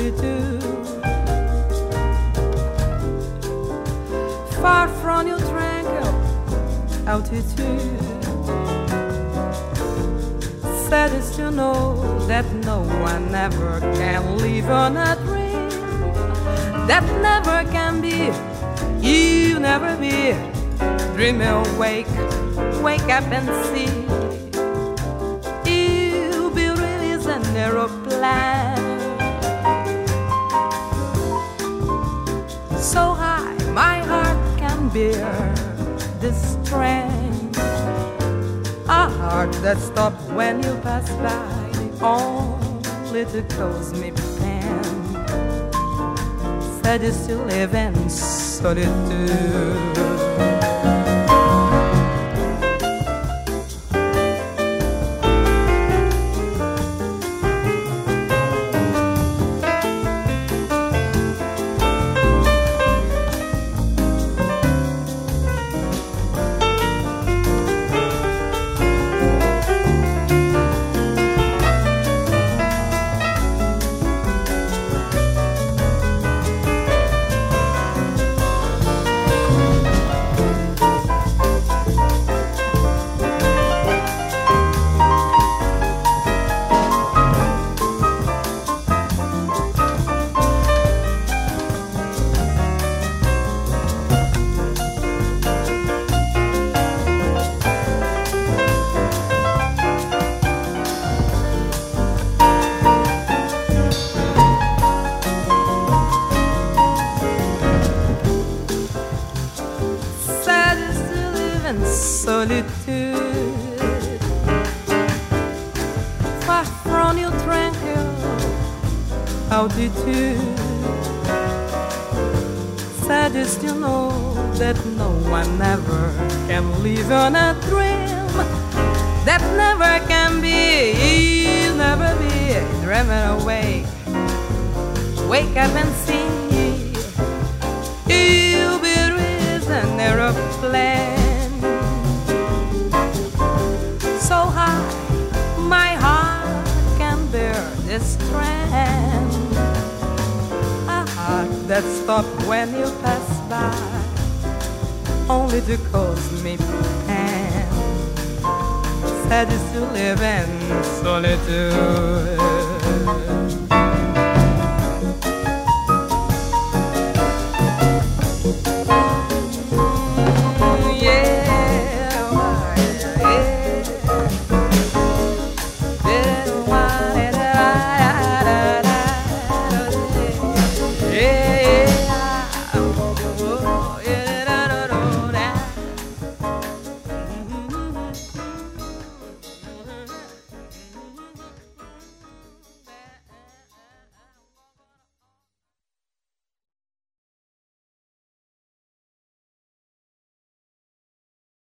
solitude, far from your tranquil altitude. Sad is to know that no one ever can live on a dream that never can be. You never be. Dream awake, wake up and see. You'll be released an aeroplane so high my heart can bear this strain. A heart that stops when you pass by, only to cause me pain. Sad is to live in solitude. Solitude, far from your tranquil altitude. Sad is to know that no one ever can live on a dream that never can be. You'll never be. Dreaming awake, wake up and see. You'll be raised an aeroplane so high my heart can bear this strain. A heart that stops when you pass by, only to cause me pain. Sad is to live in solitude.